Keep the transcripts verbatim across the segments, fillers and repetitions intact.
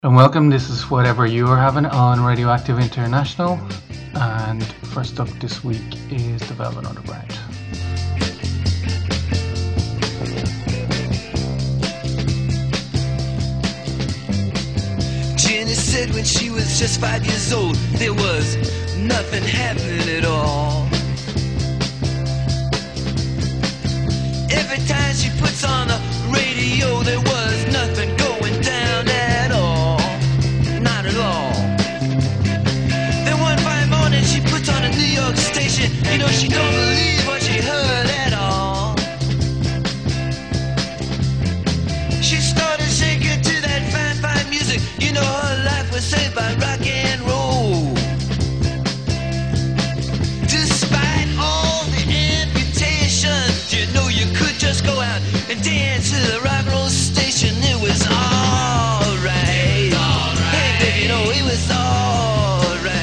And welcome. This is Whatever You Are Having on Radioactive International. And first up this week is The Velvet Underground. Jenny said when she was just five years old, there was nothing happening at all. Every time she puts on the radio, there was nothing going down at all. Not at all. Then one fine morning she puts on a New York station. You know, she don't believe what she heard at all. She started shaking to that fine, fine music. You know, her life was saved by rock and roll. Despite all the amputations, you know, you could just go out and dance to the rock and roll station. It was alright. Hey, baby, you know, it was alright.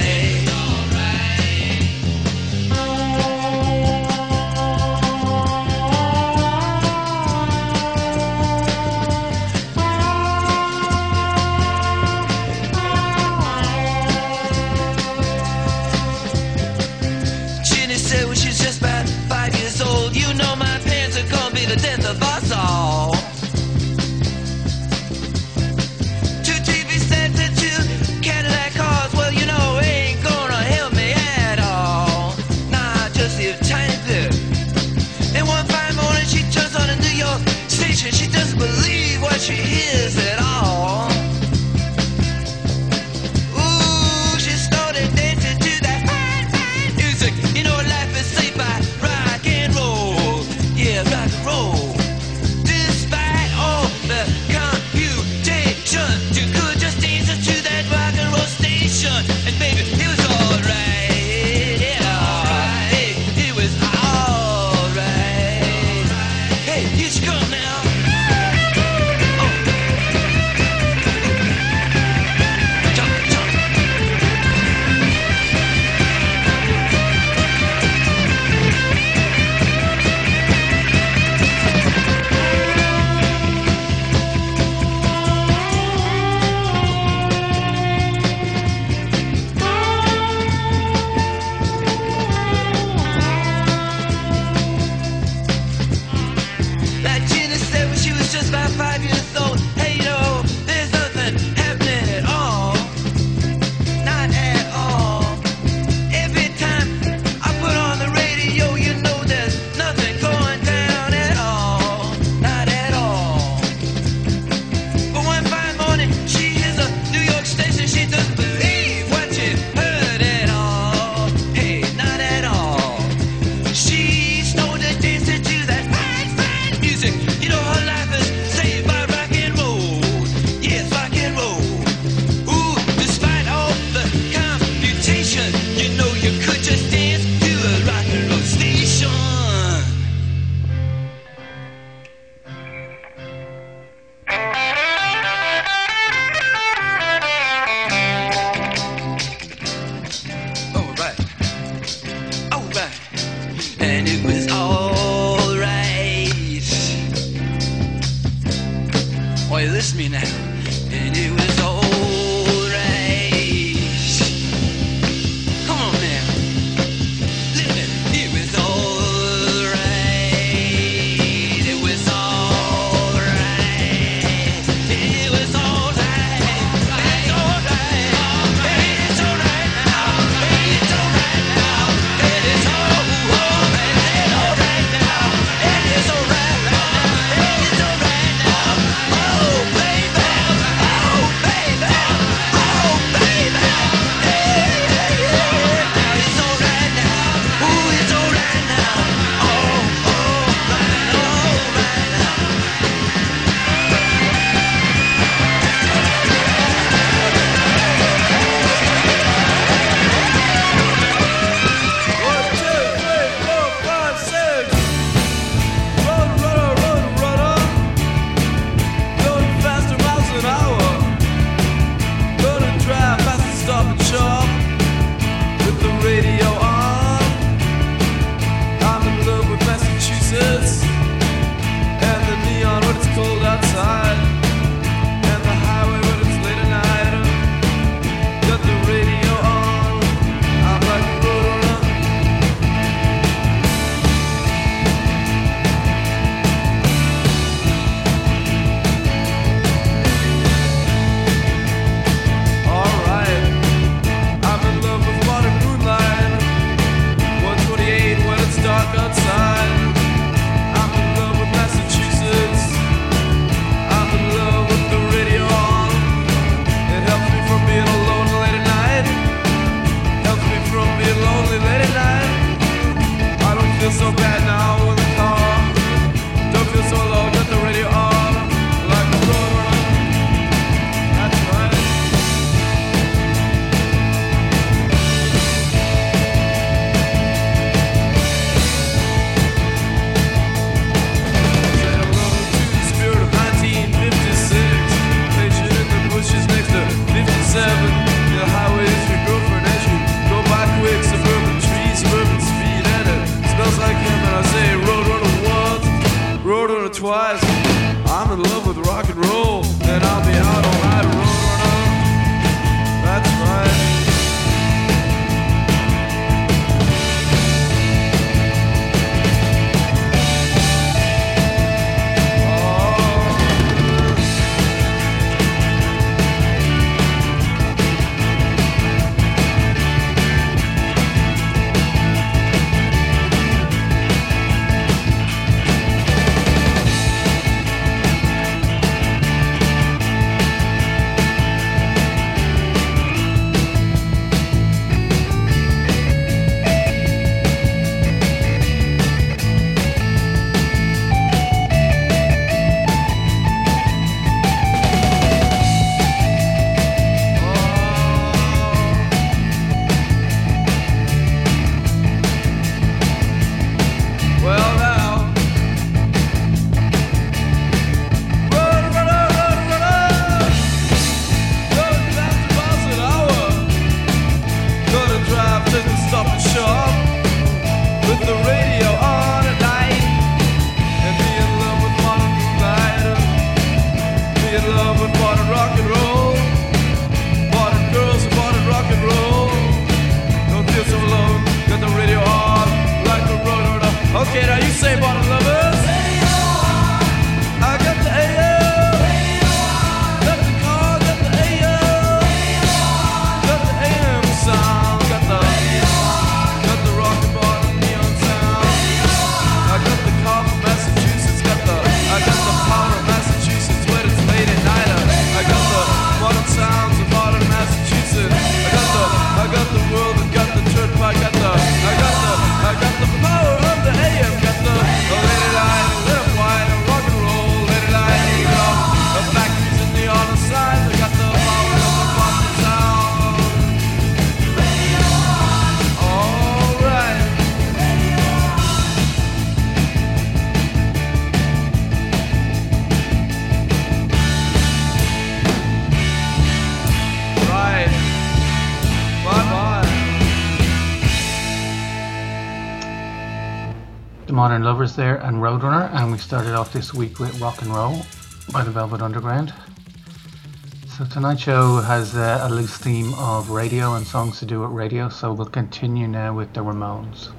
Modern Lovers there and Roadrunner, and we started off this week with Rock and Roll by the Velvet Underground. So tonight's show has uh, a loose theme of radio and songs to do with radio, so we'll continue now with the Ramones.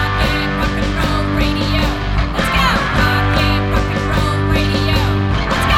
Rock and roll radio. Let's go.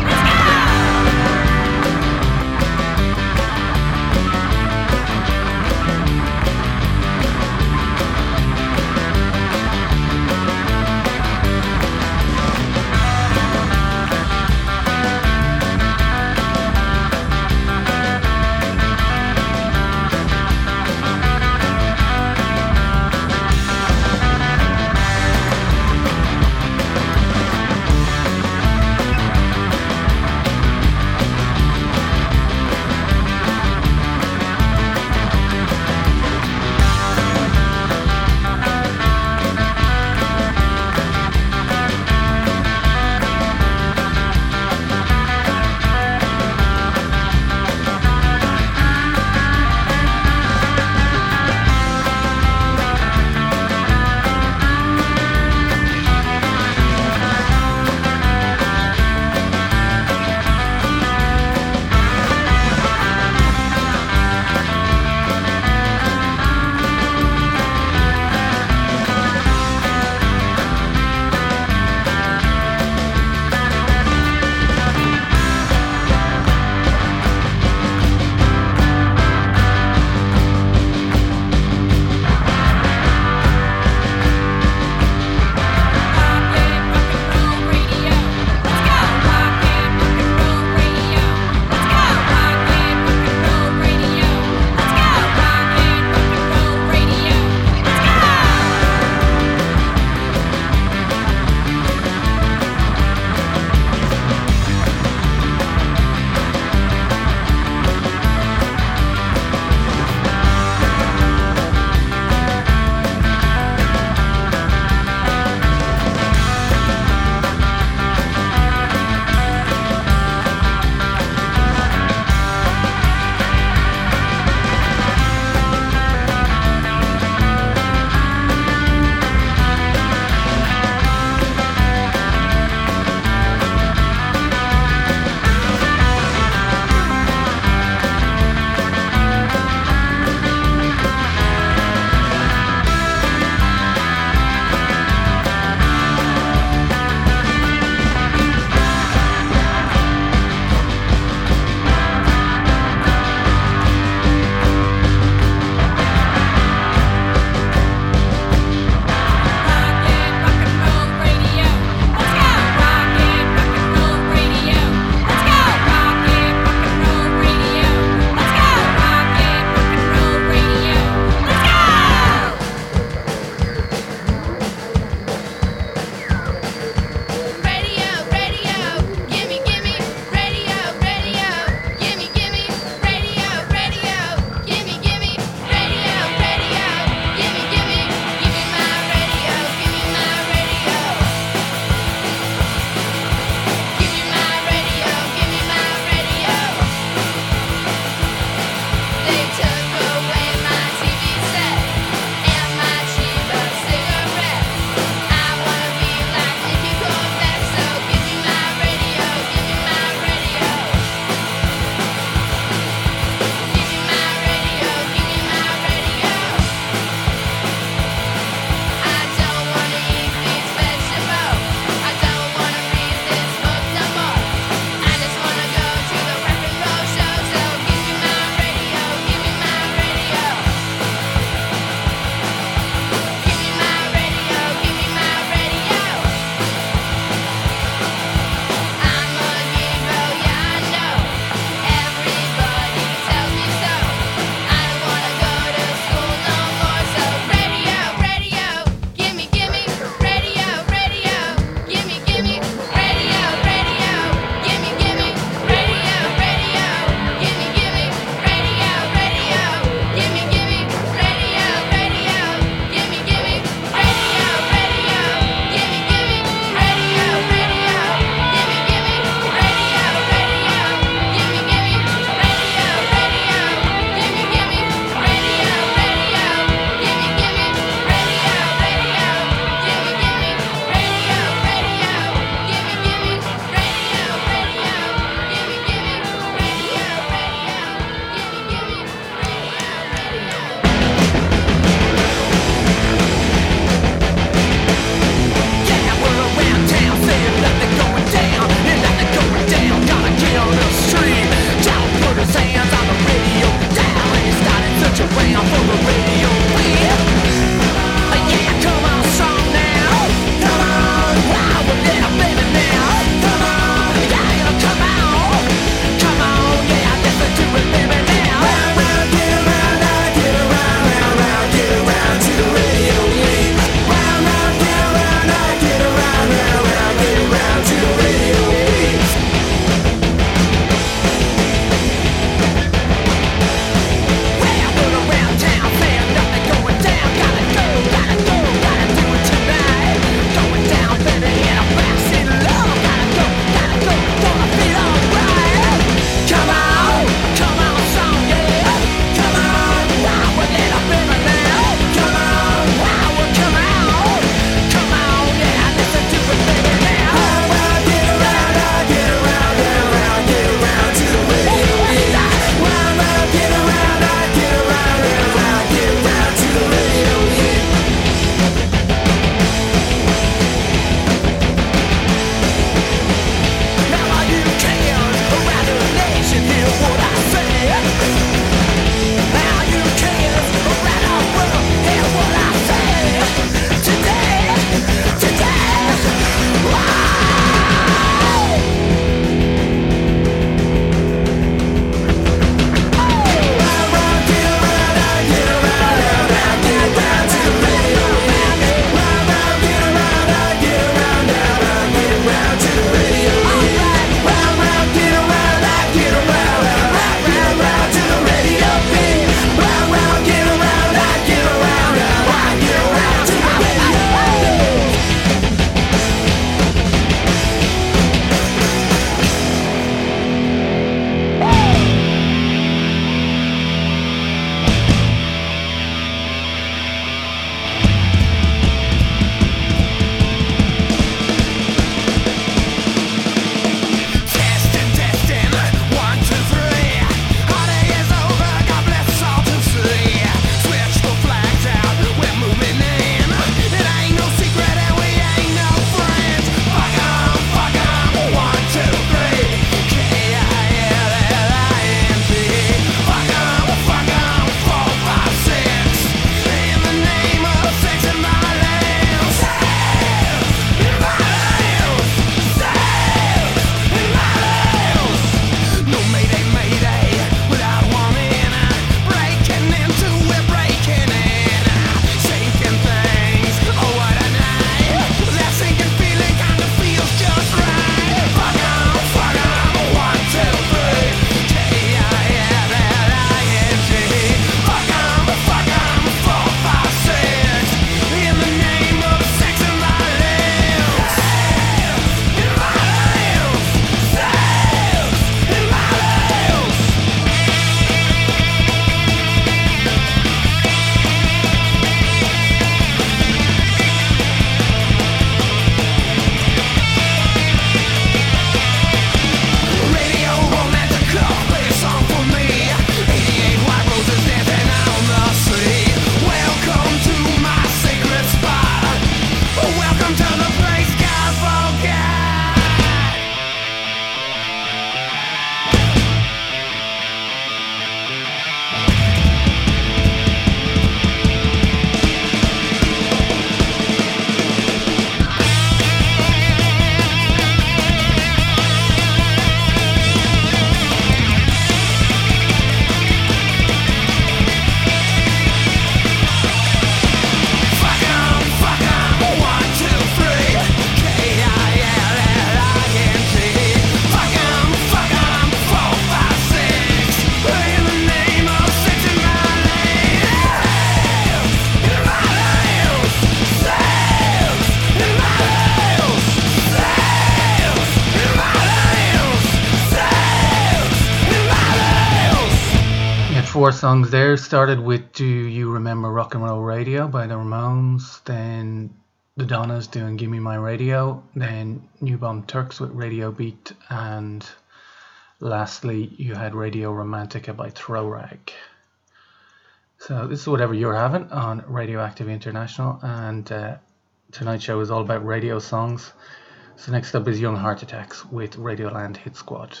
four songs there. Started with Do You Remember Rock and Roll Radio by the Ramones, then the Donnas doing Gimme My Radio, then New Bomb Turks with Radio Beat, and lastly you had Radio Romantica by Throw Rag. So this is whatever you're having on Radioactive International, and uh, tonight's show is all about radio songs. So next up is Young Heart Attacks with Radioland Hit Squad.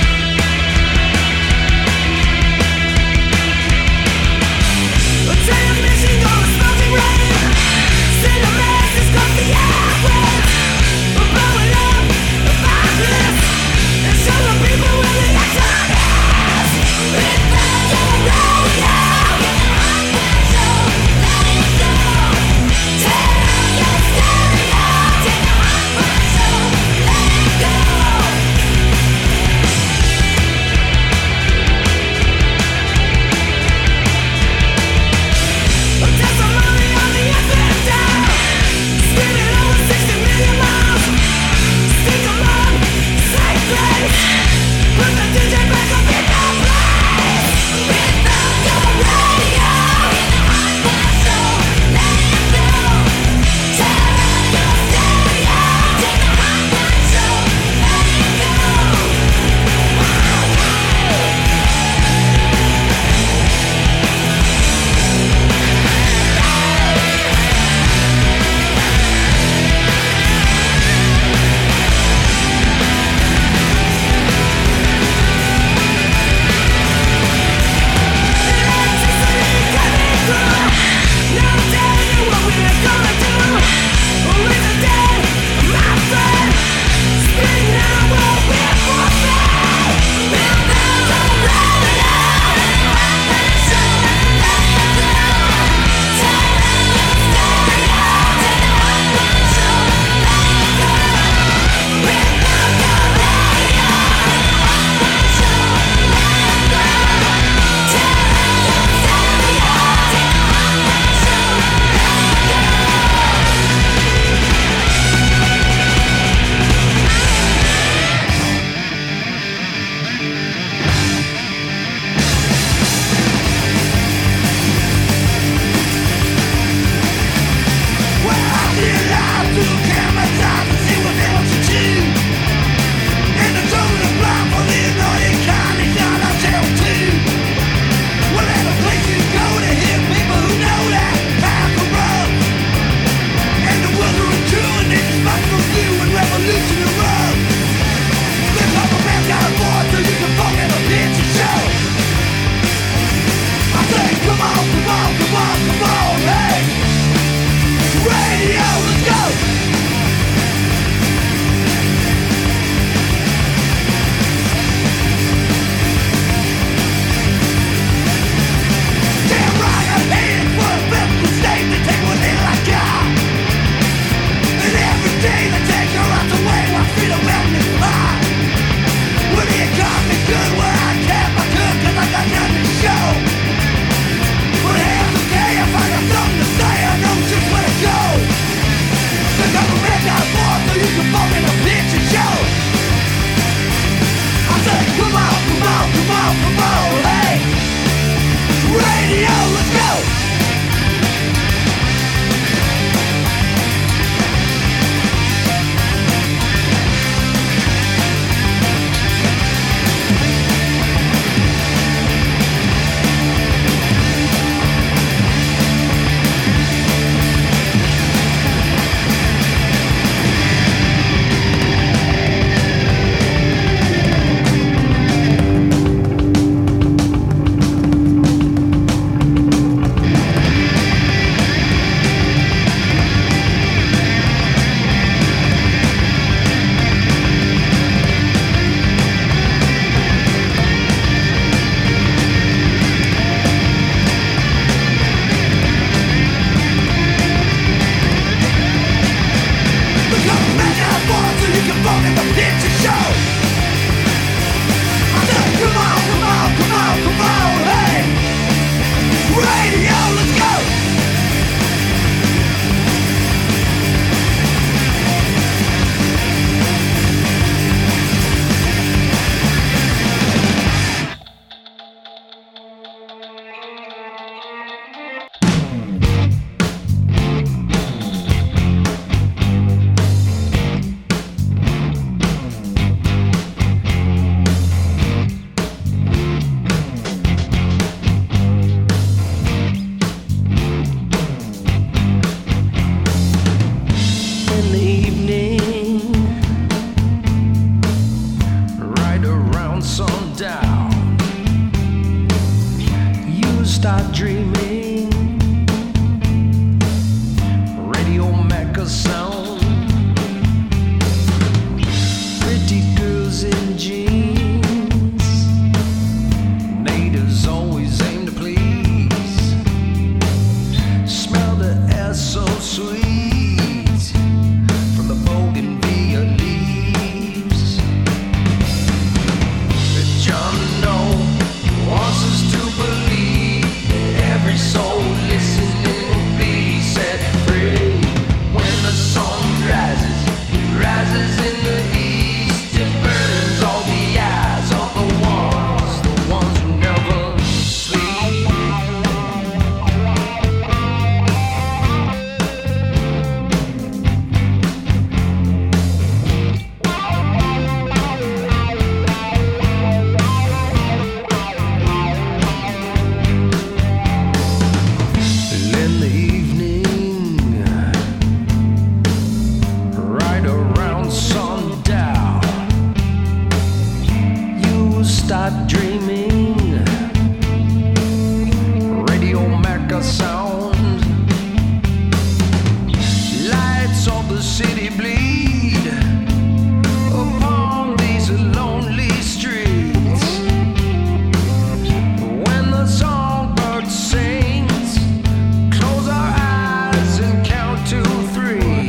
Tell you so sweet from the bougainvillea leaves. John Doe wants us to believe that every soul listening will be set free. When the sun rises, it rises in the east. It burns all the eyes of the ones, the ones who never sleep. In the evening, right around sundown, you start dreaming. Radio Mecca sound, lights of the city bleed upon these lonely streets. When the songbird sings, close our eyes and count to three.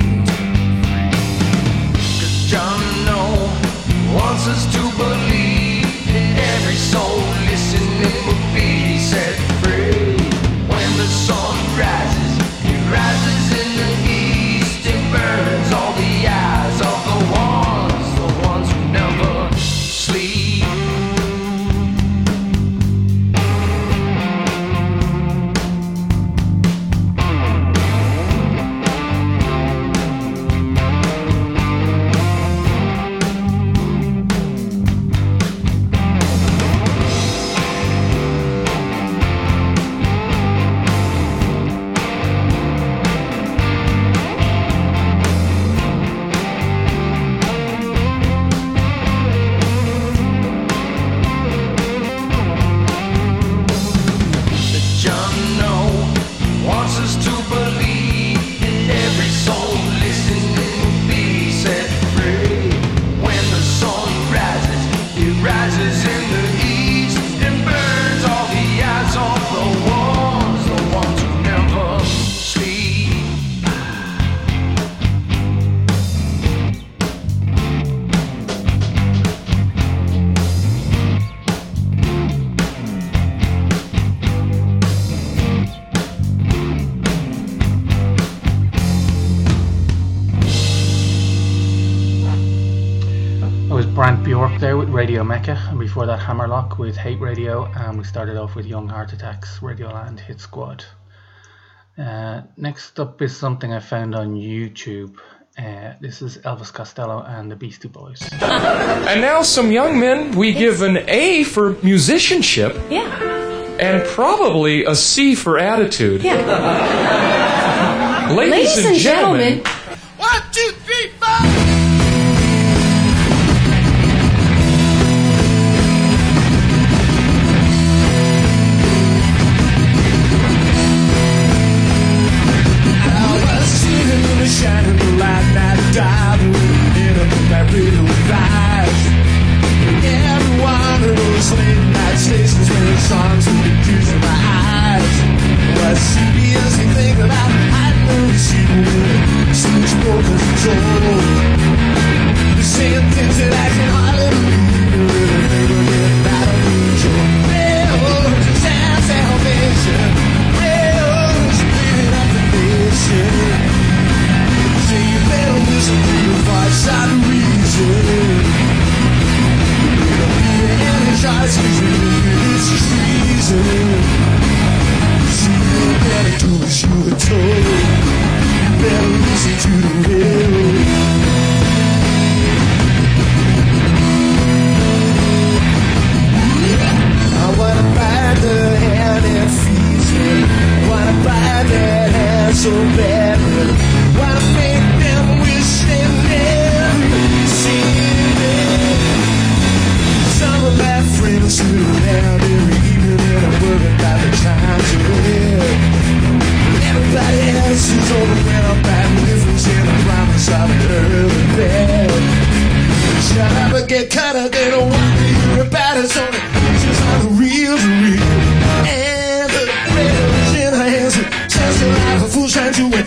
'Cause John Doe wants us to believe that every soul listening will be set free. When the sun rises, it rises in the east. It burns all the eyes of the ones, the ones who never sleep. John Doe wants us to believe that every soul listening will be set free. When the sun rises, it rises in the east and burns all the eyes of the ones, the ones who never sleep. It was Brant Bjork there with Radio Mecca, and before that Hammerlock with Hate Radio, and we started off with Young Heart Attacks, Radioland Hit Squad. Uh, next up is something I found on YouTube. Uh, this is Elvis Costello and the Beastie Boys. And now some young men, we give an A for musicianship. Yeah. And probably a C for attitude. Yeah. Ladies, Ladies and, and gentlemen, gentlemen. One, two, three, four. Shining the light that died in a midnight radio flash. Every one of those late night stations playing songs with the tears in my eyes. What C B S can think about hiding the receiver, switchboard control. They're saying things that I can hardly believe, and they never get out of control. Railroads and sound salvation, railroads cleaning up the nation. So you better listen to your voice out of reason. You don't need any choice, 'cause you know it's just reason. So you better do as you were told. You better listen to the railroad.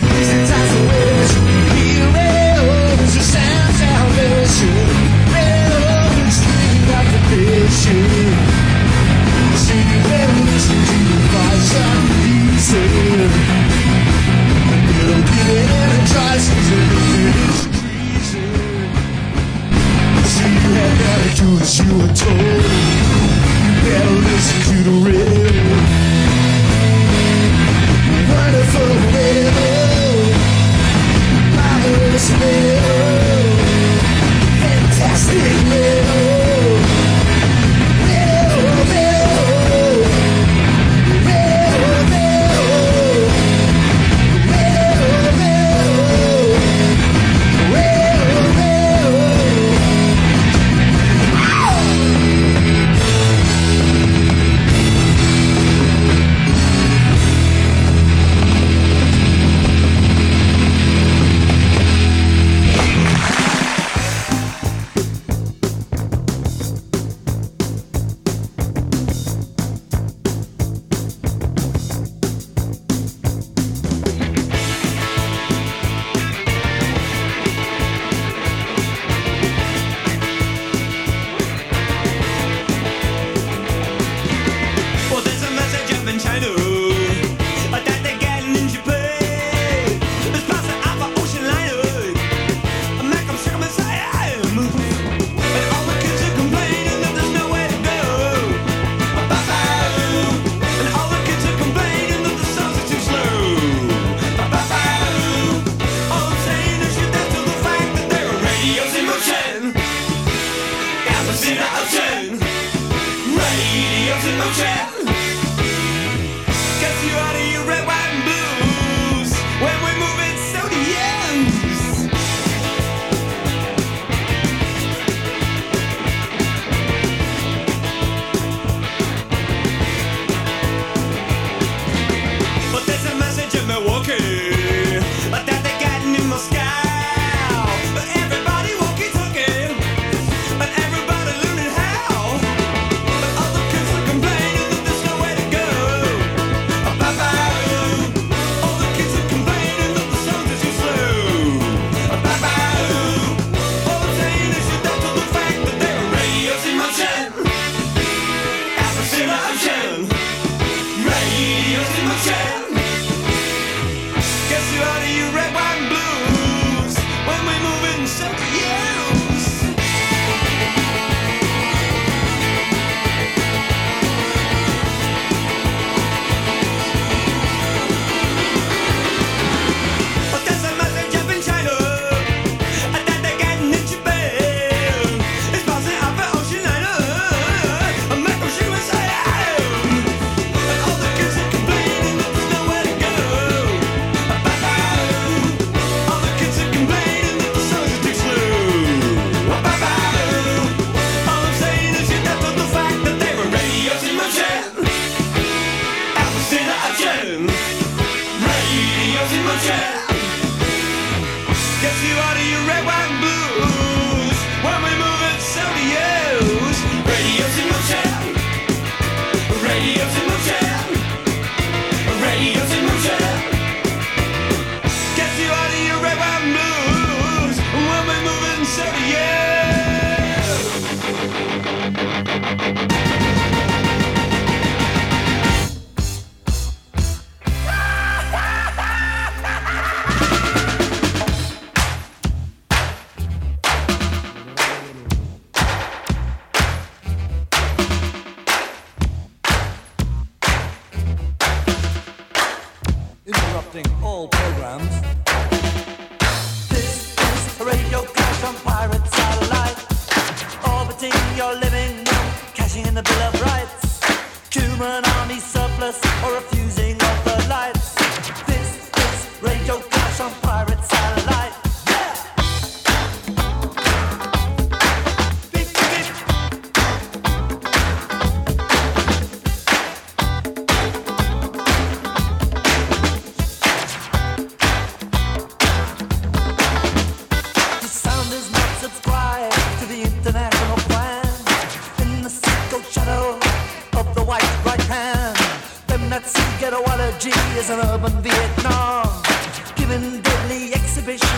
Ghettoology is an urban Vietnam, giving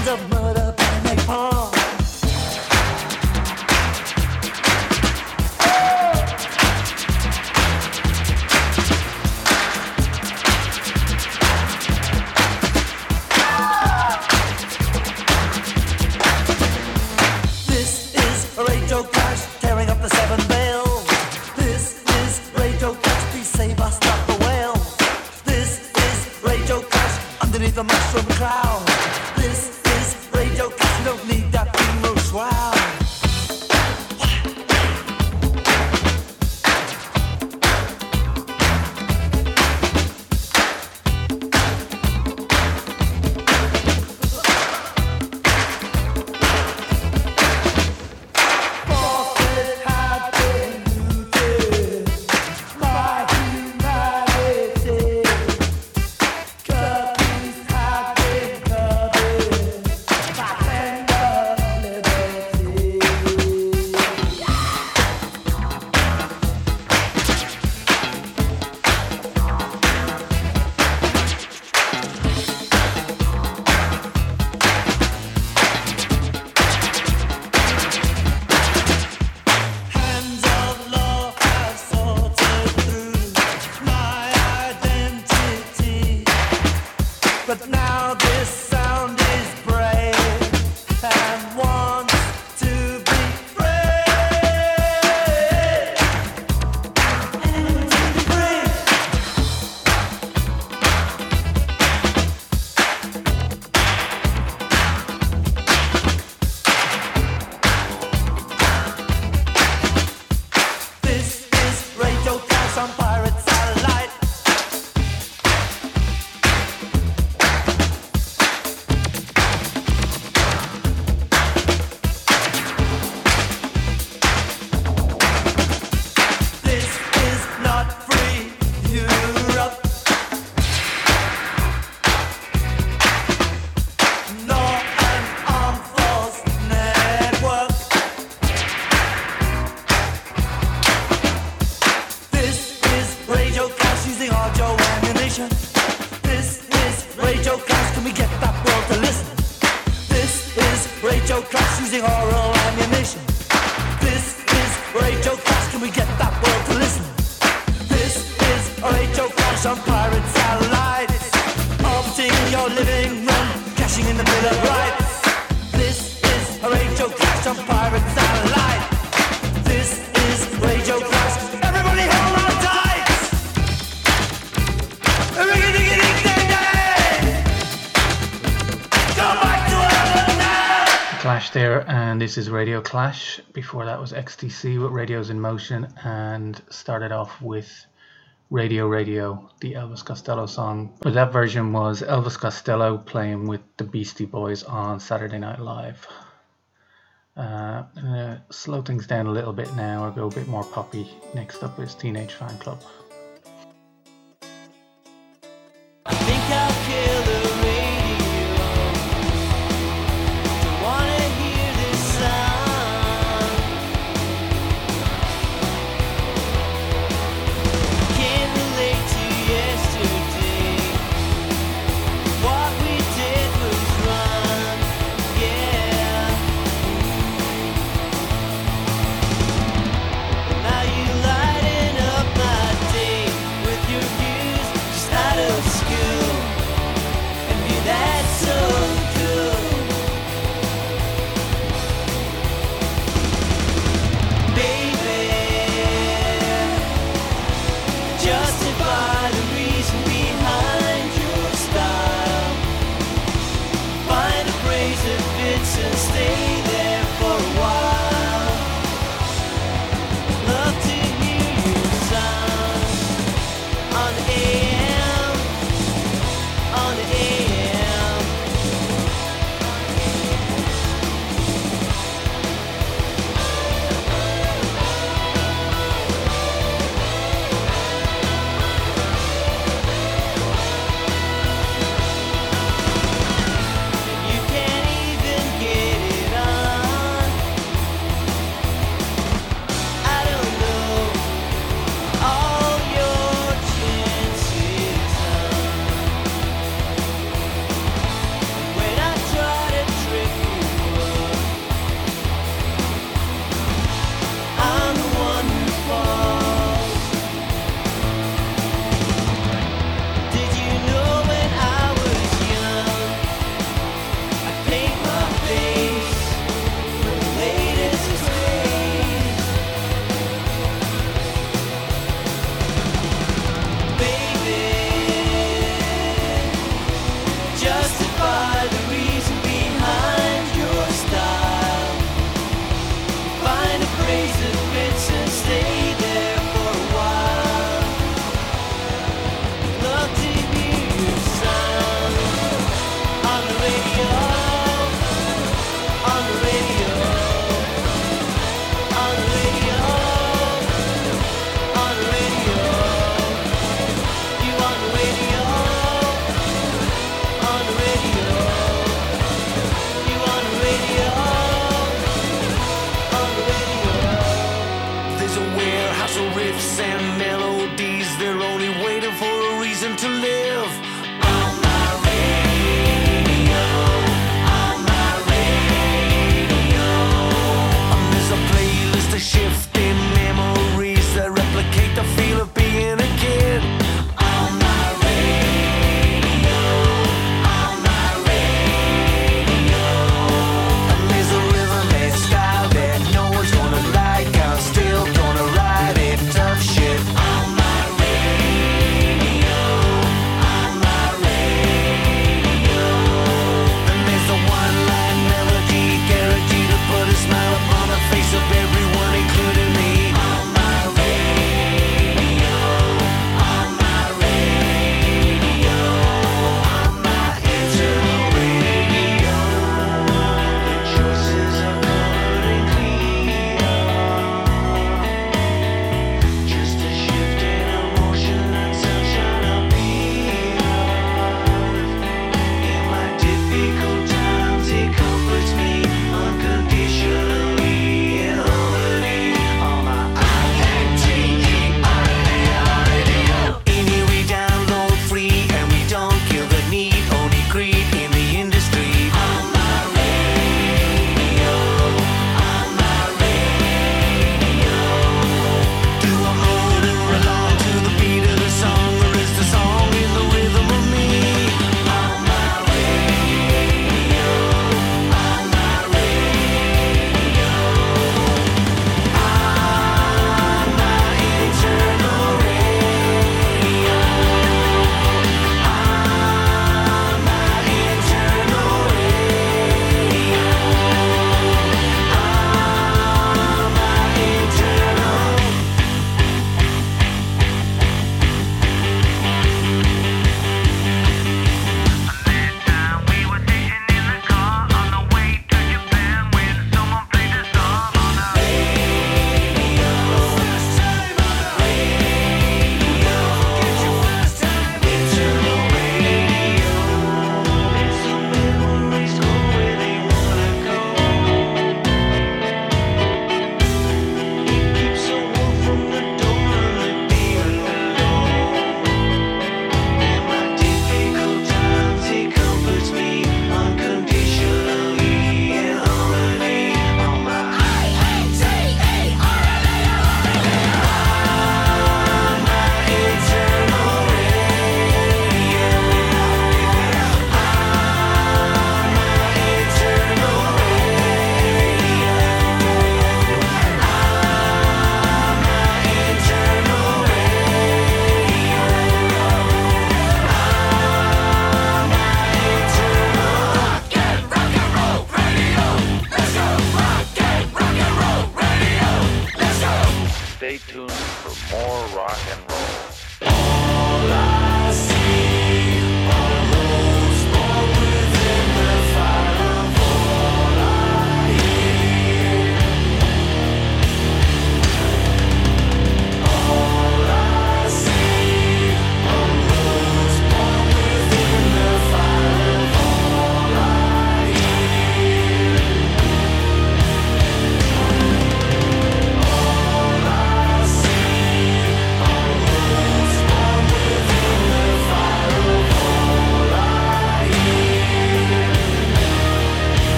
sounds of murder and napalm. This is Radio Clash, tearing up the seven veil. This is Radio Clash, please save us, not the whale. This is Radio Clash, underneath the mushroom cloud. This is Radio Clash, don't need that emo shroud. Forces have been looted by humanity. Curtains have been covered by tender liberty. Hands of law have sorted through my identity, but now this sound is brave and wants to be free. And to be free. This is Radio Clash on Pirate Satellite. This is not free Europe, nor an armed force network. This is Radio Clash using audio ammunition. This is Radio Clash, can we get that world to listen? This is Radio Clash using oral ammunition. This is Radio Clash, can we get that world to listen? This is Radio Clash on Pirate Satellite, orbiting in your living room, cashing in the Bill of Rights. This is Radio Clash on Pirate Satellite. This is Radio Clash. Everybody hold on tight. Go back to Ireland now. Clash there, and this is Radio Clash. Before that was X T C with Radios in Motion, and started off with Radio Radio, the Elvis Costello song. But that version was Elvis Costello playing with the Beastie Boys on Saturday Night Live. Uh, I'm gonna slow things down a little bit now, or go a bit more poppy. Next up is Teenage Fan Club. I think I'll kill the radio. Don't wanna hear this sound. Can't relate to yesterday. What we did was wrong. Yeah. Now you lighten up my day with your views just out of school. And be that so cool. Baby, justify the reason behind your style. Find a phrase that fits and stay there for a while. Love to hear your sound on the A M, on the A M. You can't even get it on.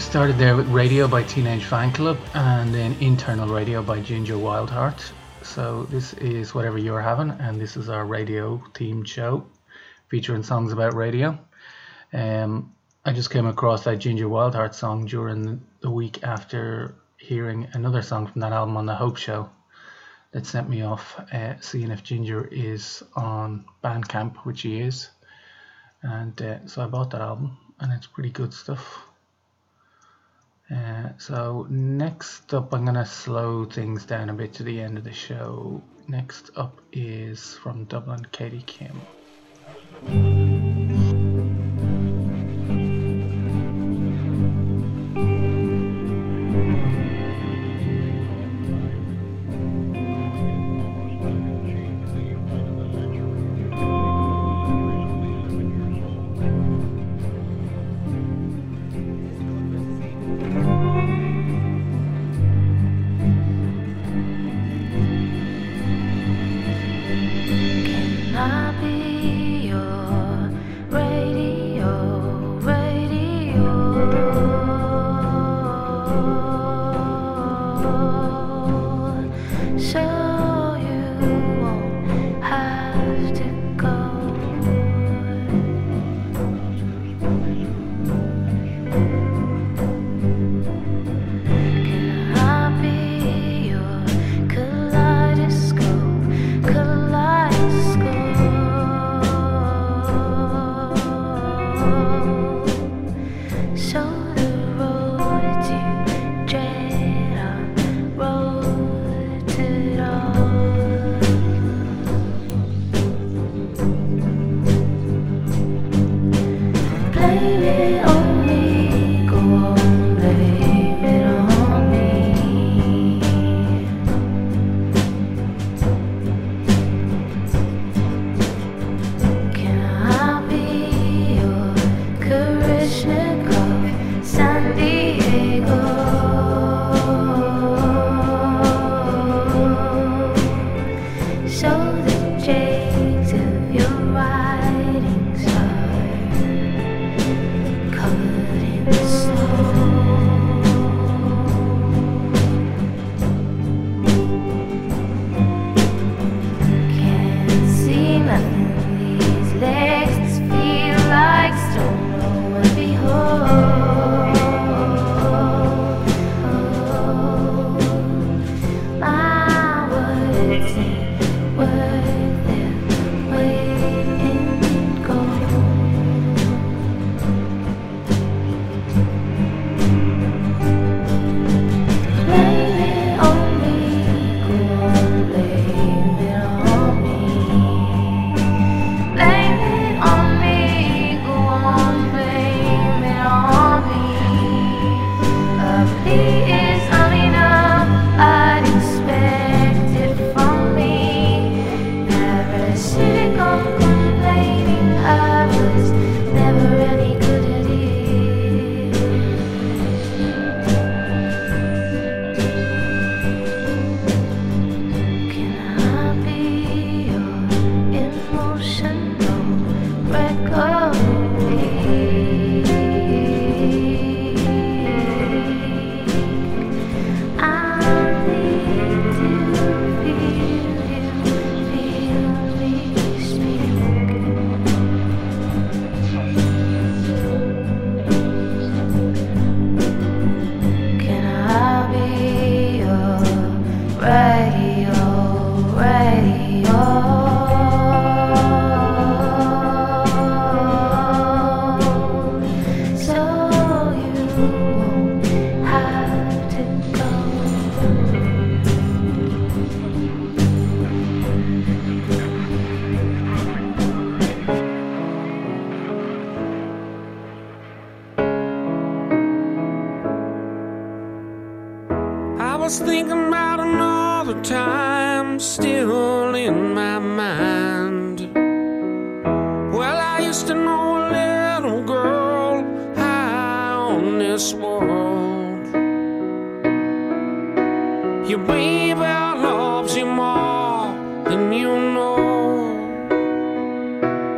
started there with Radio by Teenage Fanclub and then Internal Radio by Ginger Wildheart. So this is Whatever You're Having, and this is our radio themed show featuring songs about radio. Um, I just came across that Ginger Wildheart song during the week after hearing another song from that album on The Hope Show that sent me off uh, seeing if Ginger is on Bandcamp, which he is. And uh, so I bought that album, and it's pretty good stuff. Uh, so next up, I'm going to slow things down a bit to the end of the show. Next up is from Dublin, Katie Kim. was thinking about another time still in my mind. Well, I used to know a little girl high on this world. Your baby loves you more than you know.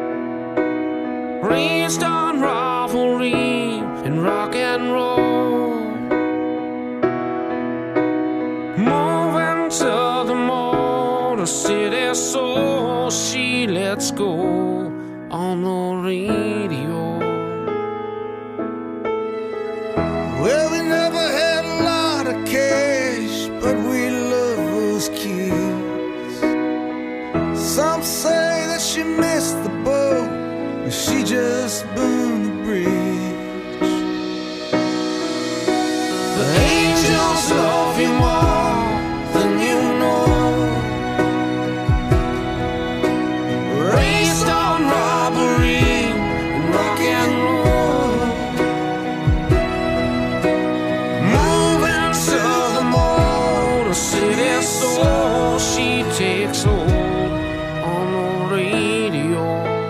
Raised on rivalry and rock and roll. city, so she lets go on the radio. Well, we never had a lot of cash, but we love those kids. Some say that she missed the boat, but she just burned the bridge. The angels love you more than you know. Raised on robbery and rock and roll. Moving to the motor city, so she takes hold on the radio.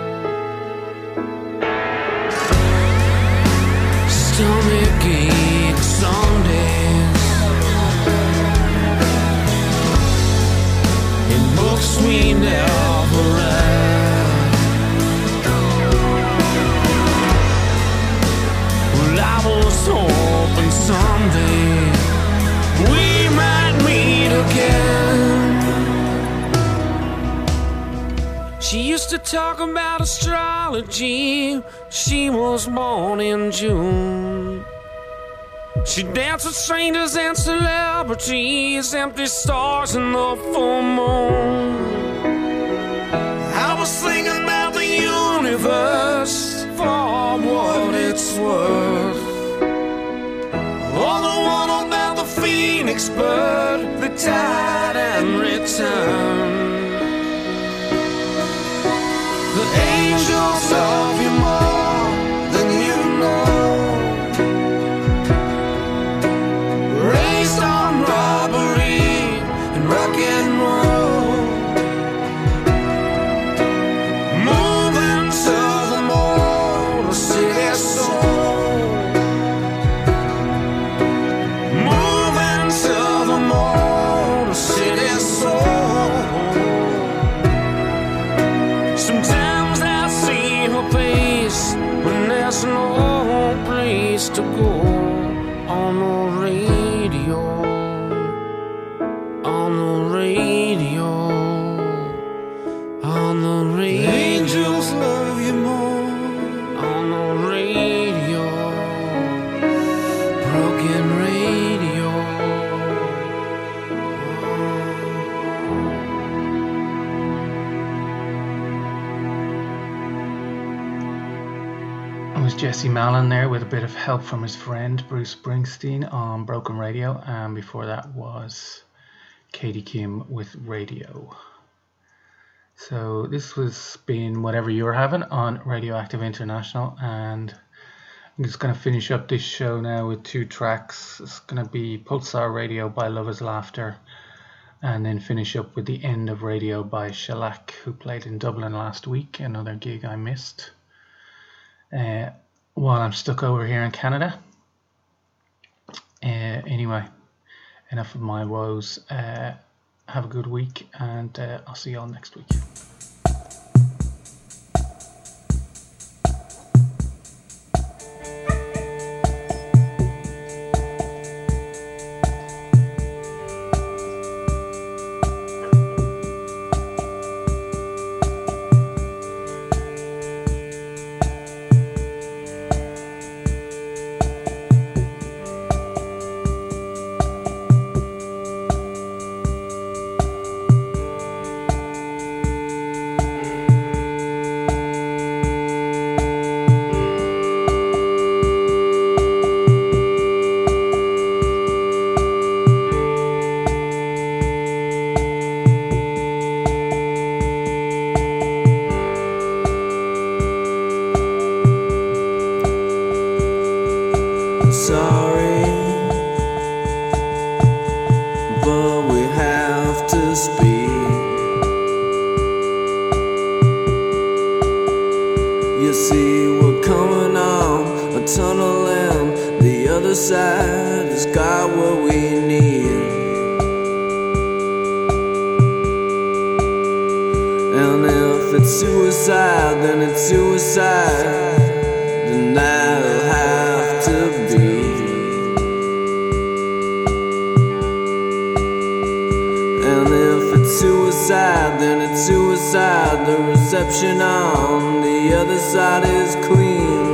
Stomach ache some days, in books we never read. Well, I was hoping someday we might meet again. She used to talk about astrology. She was born in June. She danced with strangers and celebrities, empty stars in the full moon. I was thinking about the universe for what it's worth, or the one about the phoenix bird that died and returned. The angels love you more than you know. Raised on robbery and rock and roll. Moving to the motor city soul. Moving to the motor city soul. Sometimes I see her face when there's no place to go. On the radio, on the radio, on the radio. The angels love you more. On the radio, broken radio. It was Jesse Malin there with a bit of help from his friend Bruce Springsteen on Broken Radio, and before that was Katie Kim with Radio. So this was been Whatever You're Having on Radioactive International, and I'm just going to finish up this show now with two tracks. It's going to be Pulsar Radio by Lovers Laughter, and then finish up with The End of Radio by Shellac, who played in Dublin last week, another gig I missed. Uh, while I'm stuck over here in Canada. Uh, anyway, enough of my woes. Uh, have a good week, and uh, I'll see you all next week. Sorry, but we have to speak. You see, we're coming on a tunnel, and the other side has got what we need. And if it's suicide, then it's suicide. Then that'll have to be. And if it's suicide, suicide, then it's suicide. The reception on the other side is clean.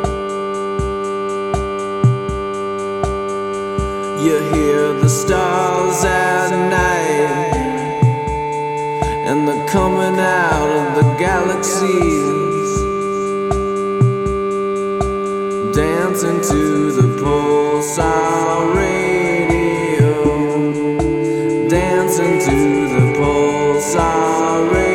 You hear the stars at night, and they're coming out of the galaxies, dancing to the pulsar radio, dancing to the pulsar radio.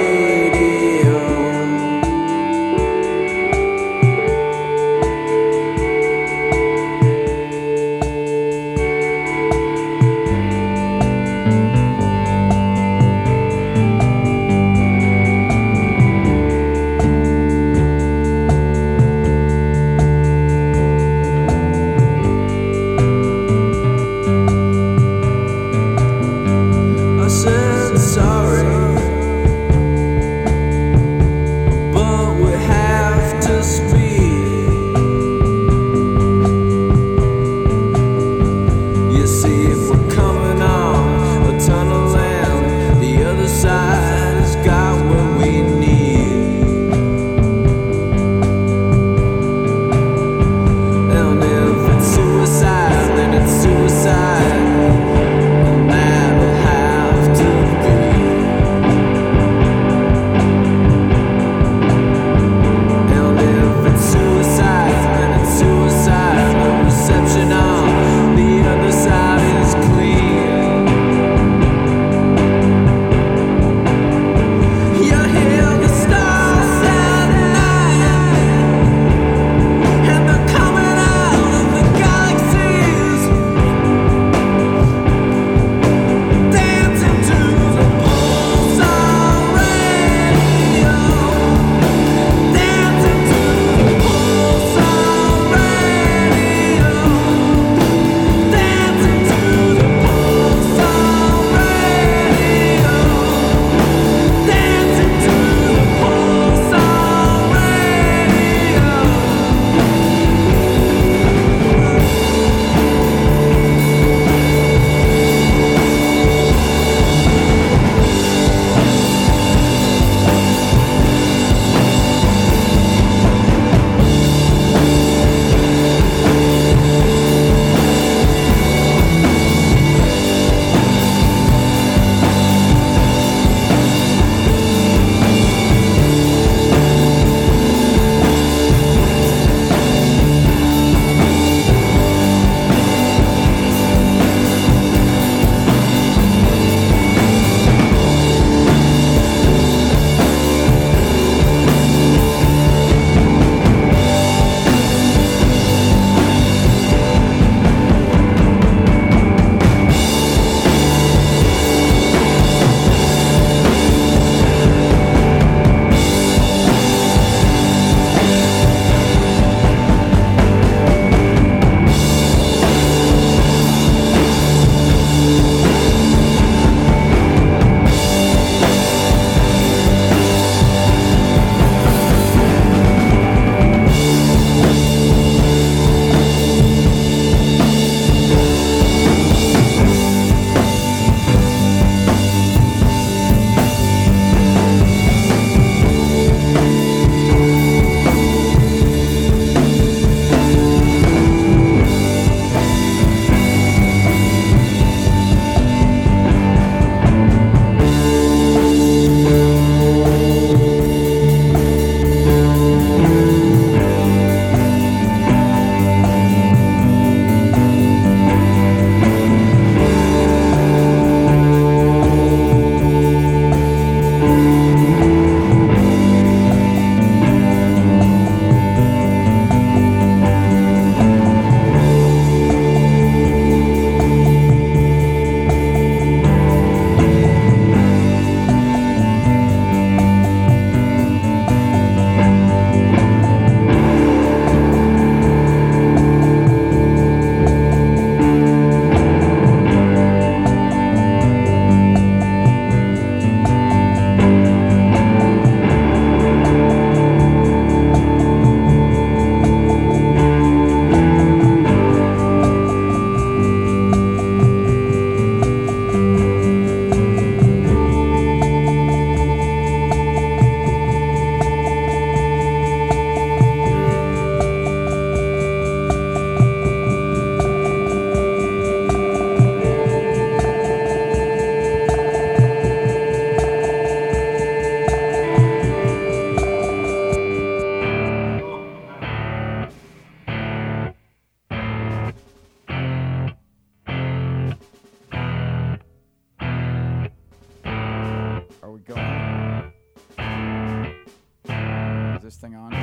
this thing on.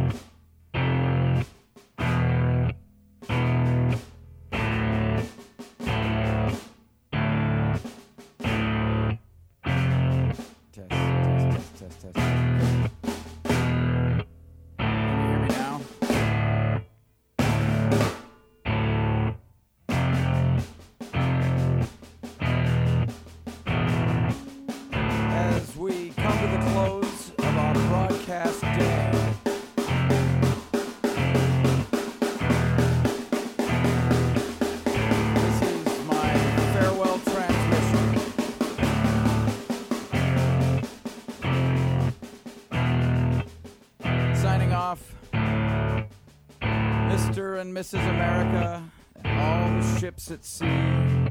Test, test, test, test, test. Can you hear me now? As we come to the close of our broadcast day, this is my farewell transmission. Signing off, Mister and Missus America, and all the ships at sea.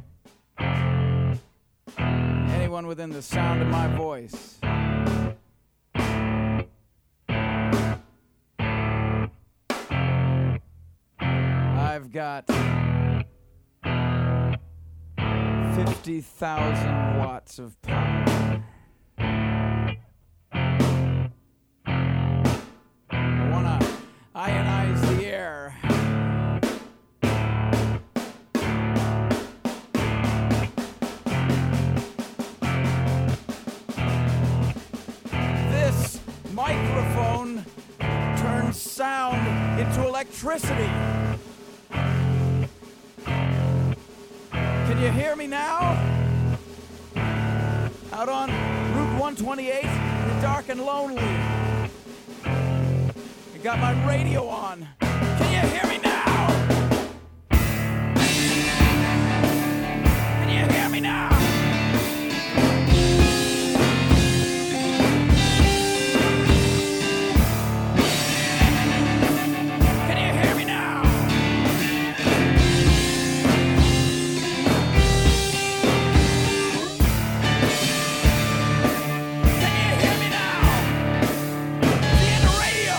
Anyone within the sound of my voice. I've got fifty thousand watts of power. I want to ionize the air. This microphone turns sound into electricity. Can you hear me now? Out on Route one twenty-eight, dark and lonely. I got my radio on. Can you hear me now? Can you hear me now? Can you hear me now? Can you hear me now? The end of radio.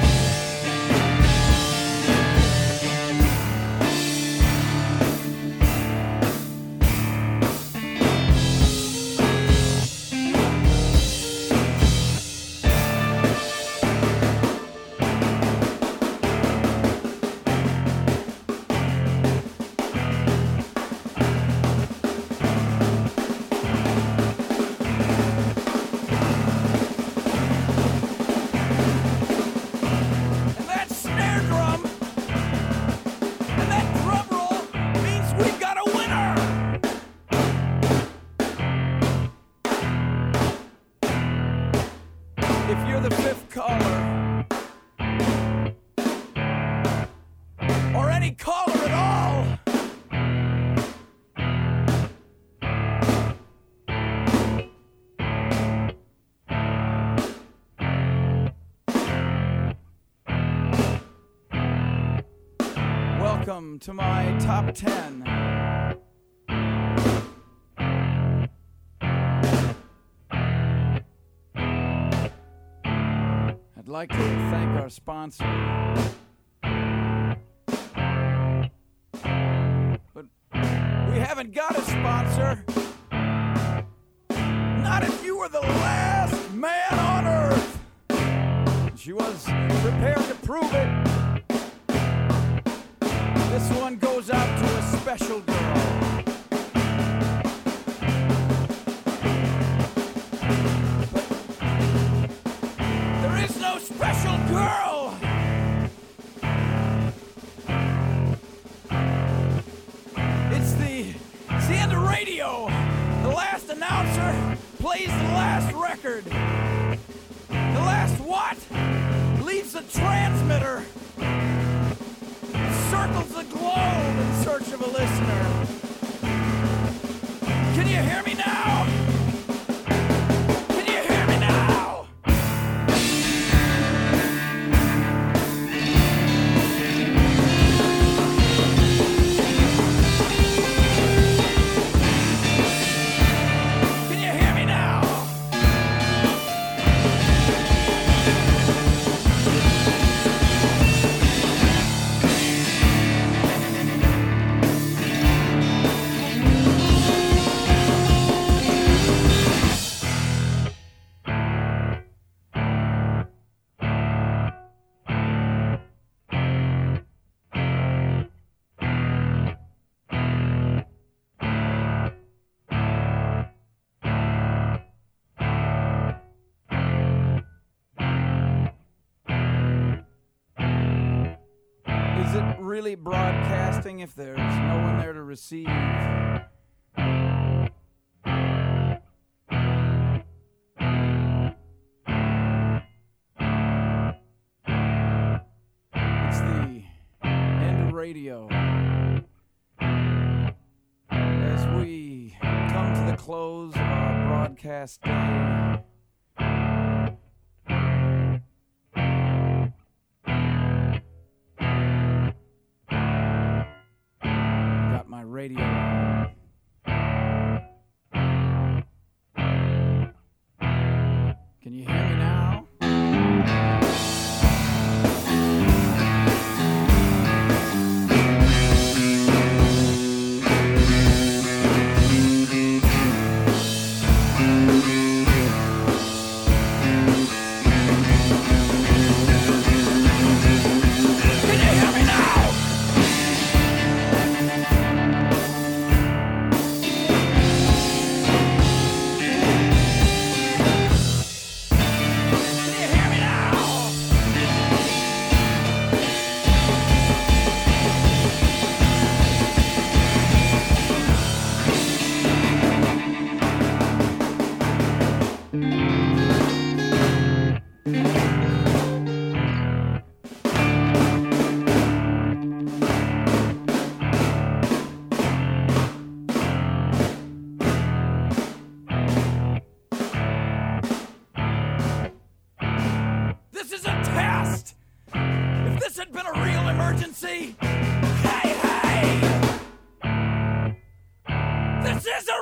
And that snare drum and that drum roll means we've got a winner. If you're the fifth caller, or any caller at all, welcome to my top ten. I'd like to thank our sponsor. But we haven't got a sponsor. Not if you were the last man on earth. She was prepared to prove it. This one goes out to a special girl. But there is no special girl. It's the, it's the end of radio. The last announcer plays the last record. The last what? Leaves the transmitter. Circles the globe in search of a listener. Can you hear me now? Can you hear me now? Can you hear me now? it really broadcasting if there's no one there to receive? It's the end of radio. As we come to the close of our broadcast day, got my radio on. Can you hear me now? This is a test! If this had been a real emergency, hey, hey! This is a